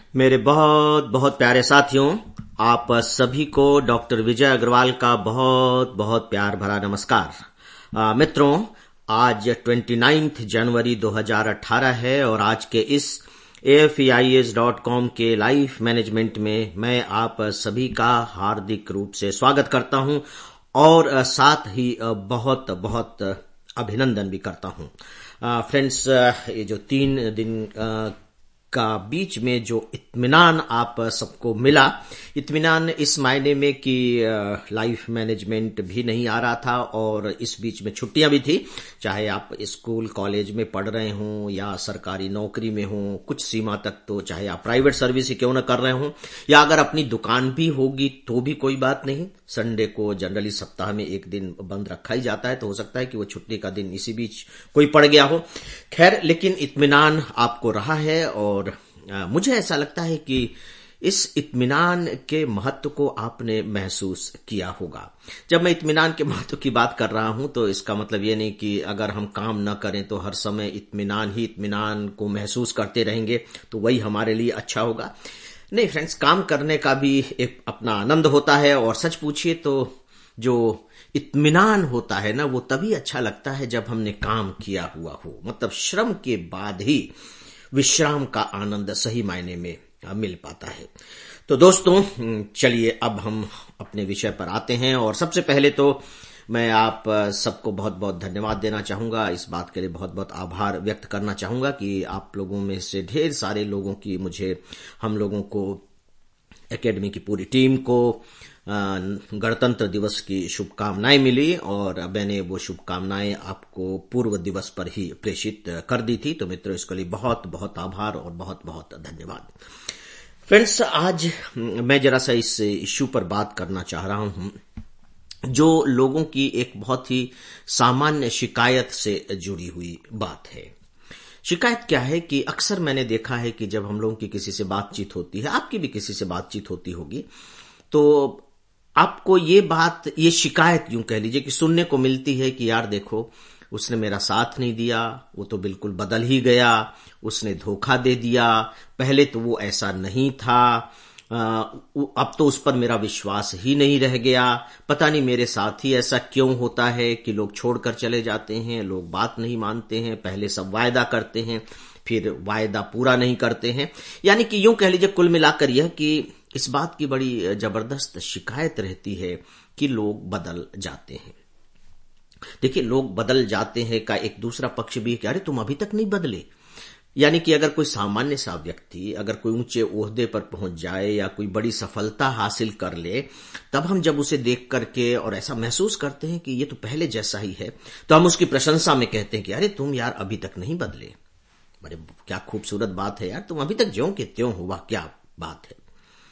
मेरे बहुत बहुत प्यारे साथियों, आप सभी को डॉक्टर विजय अग्रवाल का बहुत बहुत प्यार भरा नमस्कार। मित्रों, आज 29 जनवरी 2018 है और आज के इस AFEIS.com के लाइफ मैनेजमेंट में मैं आप सभी का हार्दिक रूप से स्वागत करता हूं और साथ ही बहुत बहुत अभिनंदन भी करता हूं। फ्रेंड्स, ये जो 3 दिन का बीच में जो इत्मीनान आप सबको मिला, इत्मीनान इस मायने में कि लाइफ मैनेजमेंट भी नहीं आ रहा था और इस बीच में छुट्टियां भी थी। चाहे आप स्कूल कॉलेज में पढ़ रहे हों या सरकारी नौकरी में हों, कुछ सीमा तक तो चाहे आप प्राइवेट सर्विस ही क्यों न कर रहे हों, या अगर अपनी दुकान भी होगी तो भी कोई बात नहीं। संडे को जनरली सप्ताह में एक दिन बंद रखा ही जाता है, तो हो सकता है कि वो छुट्टी का दिन इसी बीच कोई पड़ गया हो। खैर, लेकिन इत्मीनान आपको रहा है और मुझे ऐसा लगता है कि इस इत्मीनान के महत्व को आपने महसूस किया होगा। जब मैं इत्मीनान के महत्व की बात कर रहा हूं तो इसका मतलब ये नहीं कि अगर हम काम न करें तो हर समय इत्मीनान को महसूस करते रहेंगे तो वही हमारे लिए अच्छा होगा। नहीं फ्रेंड्स, काम करने का भी एक अपना आनंद होता है और सच पूछिए तो जो इत्मीनान होता है ना, वो तभी अच्छा लगता है जब हमने काम किया हुआ हो। मतलब श्रम के बाद ही विश्राम का आनंद सही मायने में मिल पाता है। तो दोस्तों, चलिए अब हम अपने विषय पर आते हैं और सबसे पहले तो मैं आप सबको बहुत बहुत धन्यवाद देना चाहूंगा। इस बात के लिए बहुत बहुत आभार व्यक्त करना चाहूंगा कि आप लोगों में से ढेर सारे लोगों की हम लोगों को, एकेडमी की पूरी टीम को गणतंत्र दिवस की शुभकामनाएं मिली और मैंने वो शुभकामनाएं आपको पूर्व दिवस पर ही प्रेषित कर दी थी। तो मित्रों, इसके लिए बहुत बहुत आभार और बहुत बहुत धन्यवाद। फ्रेंड्स, आज मैं जरा सा इस इश्यू पर बात करना चाह रहा हूं जो लोगों की एक बहुत ही सामान्य शिकायत से जुड़ी हुई बात है। शिकायत क्या है कि अक्सर मैंने देखा है कि जब हम लोगों की किसी से बातचीत होती है, आपकी भी किसी से बातचीत होती होगी, तो आपको ये शिकायत यूं कह लीजिए कि सुनने को मिलती है कि यार देखो, उसने मेरा साथ नहीं दिया, वो तो बिल्कुल बदल ही गया, उसने धोखा दे दिया, पहले तो वो ऐसा नहीं था, अब तो उस पर मेरा विश्वास ही नहीं रह गया, पता नहीं मेरे साथ ही ऐसा क्यों होता है कि लोग छोड़कर चले जाते हैं, लोग बात नहीं मानते हैं, पहले सब वायदा करते हैं फिर वायदा पूरा नहीं करते हैं। यानी कि यूं कह लीजिए कुल मिलाकर यह कि इस बात की बड़ी जबरदस्त शिकायत रहती है कि लोग बदल जाते हैं। देखिए, लोग बदल जाते हैं का एक दूसरा पक्ष भी है कि अरे तुम अभी तक नहीं बदले। यानी कि अगर कोई सामान्य सा व्यक्ति अगर कोई ऊंचे ओहदे पर पहुंच जाए या कोई बड़ी सफलता हासिल कर ले, तब हम जब उसे देख करके और ऐसा महसूस करते हैं कि ये तो पहले जैसा ही है, तो हम उसकी प्रशंसा में कहते हैं कि अरे तुम यार अभी तक नहीं बदले, अरे क्या खूबसूरत बात है यार, तुम अभी तक ज्यों के त्यों हो, वाह क्या बात है।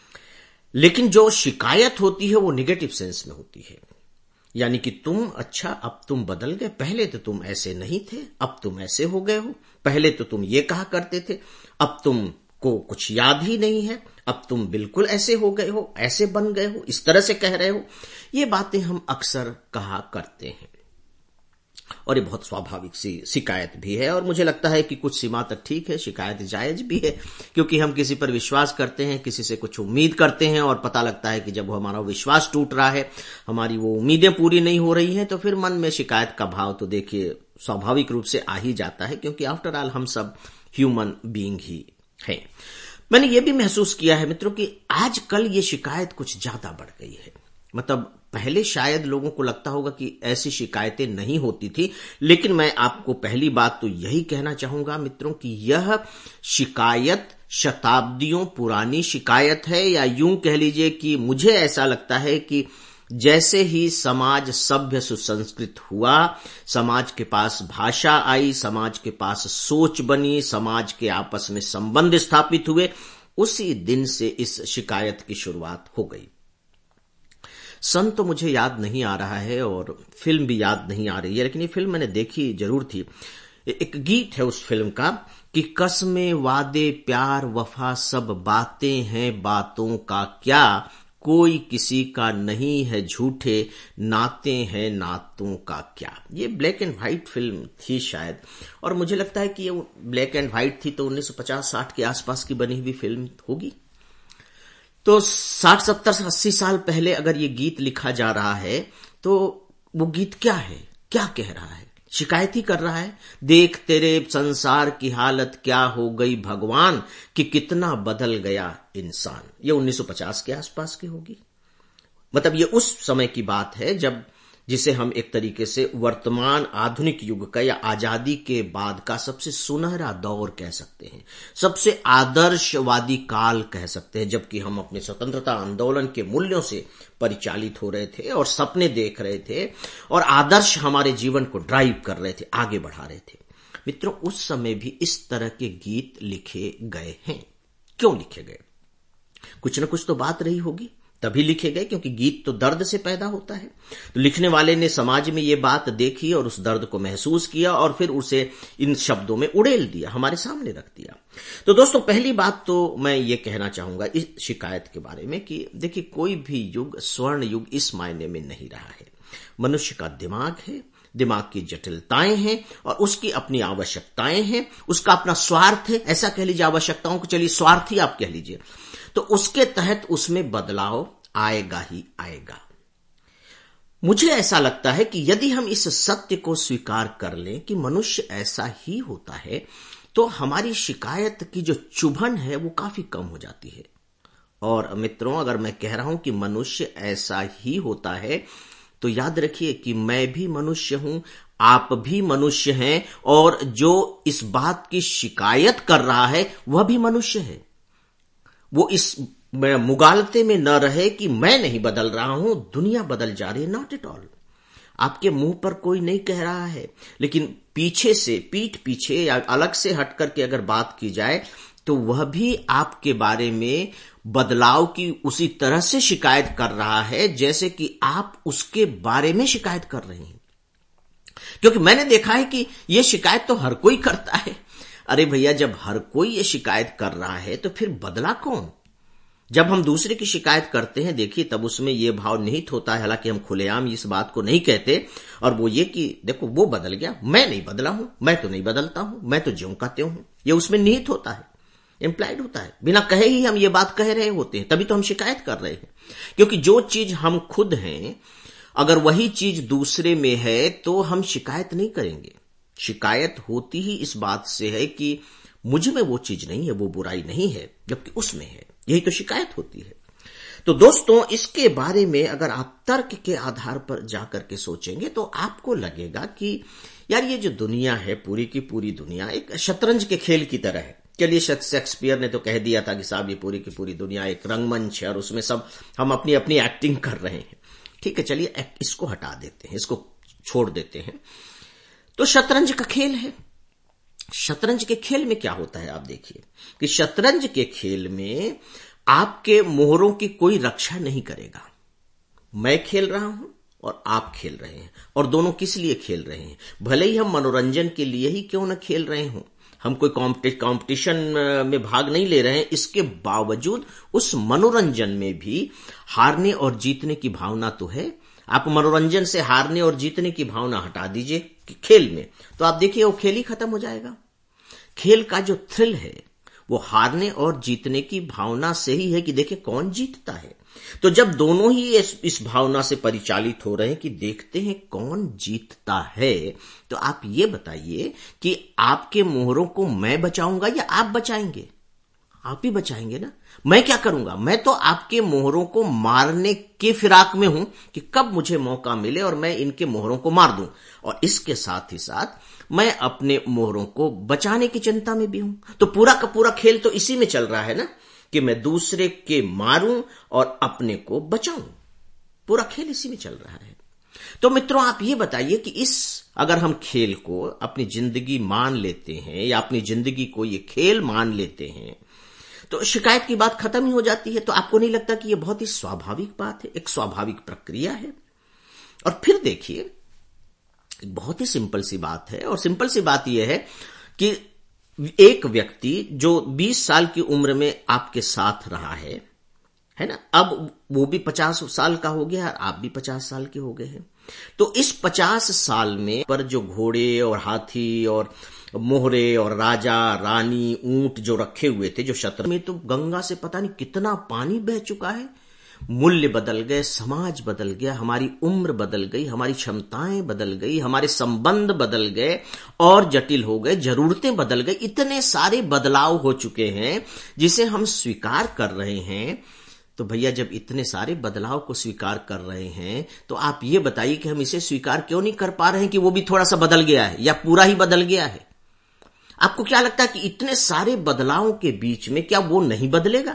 लेकिन जो शिकायत होती है वो निगेटिव सेंस में होती है। यानी कि अच्छा अब तुम बदल गए, पहले तो तुम ऐसे नहीं थे, अब तुम ऐसे हो गए हो, पहले तो तुम ये कहा करते थे, अब तुमको कुछ याद ही नहीं है, अब तुम बिल्कुल ऐसे हो गए हो, ऐसे बन गए हो, इस तरह से कह रहे हो। ये बातें हम अक्सर कहा करते हैं और ये बहुत स्वाभाविक सी शिकायत भी है और मुझे लगता है कि कुछ सीमा तक ठीक है, शिकायत जायज भी है, क्योंकि हम किसी पर विश्वास करते हैं, किसी से कुछ उम्मीद करते हैं और पता लगता है कि जब वो हमारा विश्वास टूट रहा है, हमारी वो उम्मीदें पूरी नहीं हो रही हैं, तो फिर मन में शिकायत का भाव तो देखिए स्वाभाविक रूप से आ ही जाता है, क्योंकि आफ्टर ऑल हम सब ह्यूमन बीइंग ही हैं। मैंने ये भी महसूस किया है मित्रों कि आजकल ये शिकायत कुछ ज्यादा बढ़ गई है। मतलब पहले शायद लोगों को लगता होगा कि ऐसी शिकायतें नहीं होती थी, लेकिन मैं आपको पहली बात तो यही कहना चाहूंगा मित्रों कि यह शिकायत शताब्दियों पुरानी शिकायत है, या यूं कह लीजिए कि मुझे ऐसा लगता है कि जैसे ही समाज सभ्य सुसंस्कृत हुआ, समाज के पास भाषा आई, समाज के पास सोच बनी, समाज के आपस में संबंध स्थापित हुए, उसी दिन से इस शिकायत की शुरुआत हो गई। सन तो मुझे याद नहीं आ रहा है और फिल्म भी याद नहीं आ रही है, लेकिन ये फिल्म मैंने देखी जरूर थी। एक गीत है उस फिल्म का कि कसमें वादे प्यार वफा सब बातें हैं, बातों का क्या, कोई किसी का नहीं है झूठे, नाते हैं नातों का क्या। ये ब्लैक एंड व्हाइट फिल्म थी शायद, और मुझे लगता है कि ये ब्लैक एंड व्हाइट थी तो 1950-60 के आसपास की बनी हुई फिल्म होगी। तो 60, 70, 80 साल पहले अगर ये गीत लिखा जा रहा है तो वो गीत क्या है, क्या कह रहा है? शिकायत ही कर रहा है, देख तेरे संसार की हालत क्या हो गई भगवान, कि कितना बदल गया इंसान। ये 1950 के आसपास की होगी। मतलब ये उस समय की बात है जब, जिसे हम एक तरीके से वर्तमान आधुनिक युग का या आजादी के बाद का सबसे सुनहरा दौर कह सकते हैं, सबसे आदर्शवादी काल कह सकते हैं, जबकि हम अपने स्वतंत्रता आंदोलन के मूल्यों से परिचालित हो रहे थे और सपने देख रहे थे और आदर्श हमारे जीवन को ड्राइव कर रहे थे, आगे बढ़ा रहे थे। मित्रों, उस समय भी इस तरह के गीत लिखे गए हैं। क्यों लिखे गए? कुछ न कुछ तो बात रही होगी, तभी लिखे गए, क्योंकि गीत तो दर्द से पैदा होता है। तो लिखने वाले ने समाज में ये बात देखी और उस दर्द को महसूस किया और फिर उसे इन शब्दों में उड़ेल दिया, हमारे सामने रख दिया। तो दोस्तों, पहली बात तो मैं ये कहना चाहूंगा इस शिकायत के बारे में कि देखिए, कोई भी युग स्वर्ण युग इस मायने में नहीं रहा है। मनुष्य का दिमाग है, दिमाग की जटिलताएं हैं और उसकी अपनी आवश्यकताएं हैं, उसका अपना स्वार्थ है, ऐसा कह लीजिए, आवश्यकताओं को चलिए स्वार्थी आप कह लीजिए। तो उसके तहत उसमें बदलाव आएगा ही आएगा। मुझे ऐसा लगता है कि यदि हम इस सत्य को स्वीकार कर लें कि मनुष्य ऐसा ही होता है, तो हमारी शिकायत की जो चुभन है वो काफी कम हो जाती है। और मित्रों, अगर मैं कह रहा हूं कि मनुष्य ऐसा ही होता है, तो याद रखिए कि मैं भी मनुष्य हूं, आप भी मनुष्य हैं, और जो इस बात की शिकायत कर रहा है वह भी मनुष्य है। वो इस मुगालते में न रहे कि मैं नहीं बदल रहा हूं, दुनिया बदल जा रही है। Not at all. आपके मुंह पर कोई नहीं कह रहा है, लेकिन पीछे से, पीठ पीछे या अलग से हट करके अगर बात की जाए तो वह भी आपके बारे में बदलाव की उसी तरह से शिकायत कर रहा है जैसे कि आप उसके बारे में शिकायत कर रहे हैं। क्योंकि मैंने देखा है कि यह शिकायत तो हर कोई करता है। अरे भैया, जब हर कोई ये शिकायत कर रहा है तो फिर बदला कौन? जब हम दूसरे की शिकायत करते हैं, देखिए, तब उसमें यह भाव निहित होता है, हालांकि हम खुलेआम इस बात को नहीं कहते, और वो ये कि देखो वो बदल गया, मैं नहीं बदला हूं, मैं तो नहीं बदलता हूं, मैं तो ज्यों का त्यों हूं। ये उसमें निहित होता है, इंप्लाइड होता है। बिना कहे ही हम ये बात कह रहे होते हैं, तभी तो हम शिकायत कर रहे हैं। क्योंकि जो चीज हम खुद हैं, अगर वही चीज दूसरे में है तो हम शिकायत नहीं करेंगे। शिकायत होती ही इस बात से है कि मुझ में वो चीज नहीं है, वो बुराई नहीं है, जबकि उसमें है। यही तो शिकायत होती है। तो दोस्तों, इसके बारे में अगर आप तर्क के आधार पर जाकर के सोचेंगे तो आपको लगेगा कि यार, ये जो दुनिया है, पूरी की पूरी दुनिया एक शतरंज के खेल की तरह है। चलिए, शेक्सपियर ने तो कह दिया था कि साहब ये पूरी की पूरी दुनिया एक रंगमंच है और उसमें सब हम अपनी अपनी एक्टिंग कर रहे हैं। ठीक है, चलिए इसको हटा देते हैं, इसको छोड़ देते हैं। तो शतरंज का खेल है। शतरंज के खेल में क्या होता है, आप देखिए कि शतरंज के खेल में आपके मोहरों की कोई रक्षा नहीं करेगा। मैं खेल रहा हूं और आप खेल रहे हैं, और दोनों किस लिए खेल रहे हैं? भले ही हम मनोरंजन के लिए ही क्यों न खेल रहे हों, हम कोई कंपटीशन में भाग नहीं ले रहे हैं, इसके बावजूद उस मनोरंजन में भी हारने और जीतने की भावना तो है। आप मनोरंजन से हारने और जीतने की भावना हटा दीजिए खेल में, तो आप देखिए वो खेल ही खत्म हो जाएगा। खेल का जो थ्रिल है वो हारने और जीतने की भावना से ही है कि देखिए कौन जीतता है। तो जब दोनों ही इस भावना से परिचालित हो रहे हैं कि देखते हैं कौन जीतता है, तो आप ये बताइए कि आपके मोहरों को मैं बचाऊंगा या आप बचाएंगे? आप ही बचाएंगे ना। मैं क्या करूंगा? मैं तो आपके मोहरों को मारने के फिराक में हूं कि कब मुझे मौका मिले और मैं इनके मोहरों को मार दूं, और इसके साथ ही साथ मैं अपने मोहरों को बचाने की चिंता में भी हूं। तो पूरा का पूरा खेल तो इसी में चल रहा है ना, कि मैं दूसरे के मारूं और अपने को बचाऊं। पूरा खेल इसी में चल रहा है। तो मित्रों, आप ये बताइए कि अगर हम खेल को अपनी जिंदगी मान लेते हैं या अपनी जिंदगी को ये खेल मान लेते हैं, तो शिकायत की बात खत्म ही हो जाती है। तो आपको नहीं लगता कि यह बहुत ही स्वाभाविक बात है, एक स्वाभाविक प्रक्रिया है? और फिर देखिए, बहुत ही सिंपल सी बात है, और सिंपल सी बात यह है कि एक व्यक्ति जो 20 साल की उम्र में आपके साथ रहा है, है ना। अब वो भी 50 साल का हो गया और आप भी 50 साल के हो गए हैं। तो इस 50 साल में पर जो घोड़े और हाथी और मोहरे और राजा रानी ऊंट जो रखे हुए थे, जो शत्र में, तो गंगा से पता नहीं कितना पानी बह चुका है। मूल्य बदल गए, समाज बदल गया, हमारी उम्र बदल गई, हमारी क्षमताएं बदल गई, हमारे संबंध बदल गए और जटिल हो गए, जरूरतें बदल गई। इतने सारे बदलाव हो चुके हैं जिसे हम स्वीकार कर रहे हैं। तो भैया जब इतने सारे बदलाव को स्वीकार कर रहे हैं तो आप ये बताइए कि हम इसे स्वीकार क्यों नहीं कर पा रहे हैं कि वो भी थोड़ा सा बदल गया है या पूरा ही बदल गया है। आपको क्या लगता है कि इतने सारे बदलावों के बीच में क्या वो नहीं बदलेगा?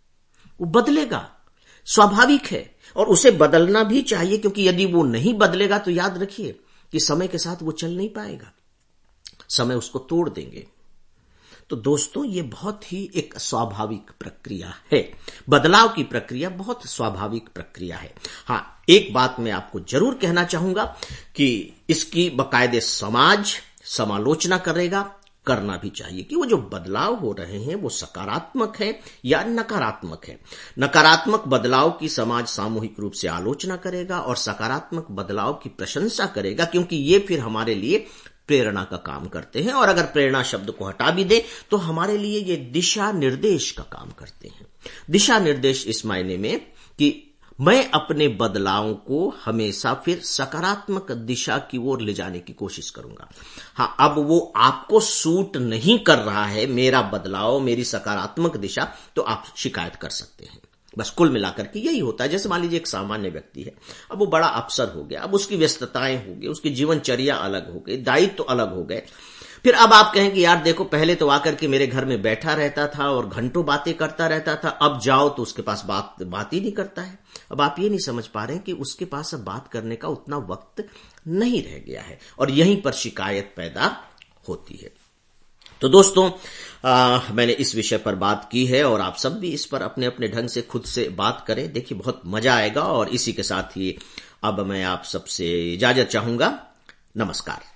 वो बदलेगा, स्वाभाविक है, और उसे बदलना भी चाहिए, क्योंकि यदि वो नहीं बदलेगा तो याद रखिए कि समय के साथ वो चल नहीं पाएगा, समय उसको तोड़ देंगे। तो दोस्तों ये बहुत ही एक स्वाभाविक प्रक्रिया है, बदलाव की प्रक्रिया बहुत स्वाभाविक प्रक्रिया है। हां, एक बात मैं आपको जरूर कहना चाहूंगा कि इसकी बाकायदे समाज समालोचना करना भी चाहिए कि वो जो बदलाव हो रहे हैं वो सकारात्मक है या नकारात्मक है। नकारात्मक बदलाव की समाज सामूहिक रूप से आलोचना करेगा और सकारात्मक बदलाव की प्रशंसा करेगा, क्योंकि ये फिर हमारे लिए प्रेरणा का काम करते हैं। और अगर प्रेरणा शब्द को हटा भी दे तो हमारे लिए ये दिशा निर्देश का काम करते हैं। दिशा निर्देश इस मायने में कि मैं अपने बदलावों को हमेशा फिर सकारात्मक दिशा की ओर ले जाने की कोशिश करूंगा। हां, अब वो आपको सूट नहीं कर रहा है, मेरा बदलाव, मेरी सकारात्मक दिशा, तो आप शिकायत कर सकते हैं। बस कुल मिलाकर के यही होता है। जैसे मान लीजिए एक सामान्य व्यक्ति है, अब वो बड़ा अफसर हो गया, अब उसकी व्यस्तताएं हो गई, उसकी जीवनचर्या अलग हो गई, दायित्व तो अलग हो गए। फिर अब आप कहें कि यार देखो, पहले तो आकर के मेरे घर में बैठा रहता था और घंटों बातें करता रहता था, अब जाओ तो उसके पास बात ही नहीं करता है। अब आप ये नहीं समझ पा रहे हैं कि उसके पास अब बात करने का उतना वक्त नहीं रह गया है, और यहीं पर शिकायत पैदा होती है। तो दोस्तों मैंने इस विषय पर बात की है और आप सब भी इस पर अपने अपने ढंग से खुद से बात करें, देखिए बहुत मजा आएगा। और इसी के साथ ही अब मैं आप सबसे इजाजत चाहूंगा। नमस्कार।